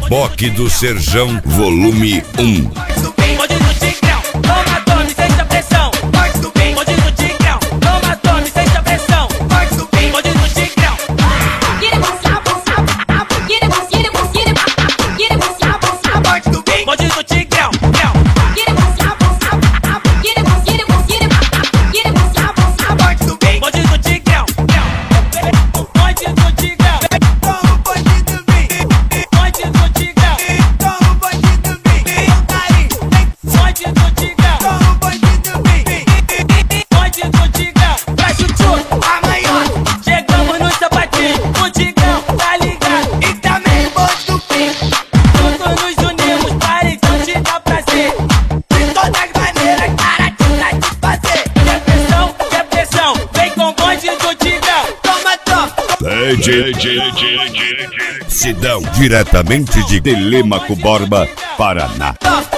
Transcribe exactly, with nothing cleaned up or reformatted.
Reboque do Serjão, volume um. Bonde do Tigrão, toma, tome, sente a pressão. Bonde do Tigrão, toma, tome, sente a pressão. Bonde do Tigrão. Bonde do Tigrão. Bonde do Tigrão. Bonde do Tigrão. Toma o bandido vem. Bonde do Tigrão. Toma o bandido vem. Aí, Bonde do Tigrão. toma o bandido vem. Bonde do Tigrão. Traz o tchutchu. Amanhã Chegamos no sapatinho. O Tigrão tá ligado. e também o bonde do fim. Juntos nos unimos para então te dar prazer. De todas maneiras, cara, te satisfazer. Depressão, depressão. Vem com o bonde do Tigrão. Toma, toma. D J Sidão, diretamente de Telêmaco Borba, Paraná. Toma.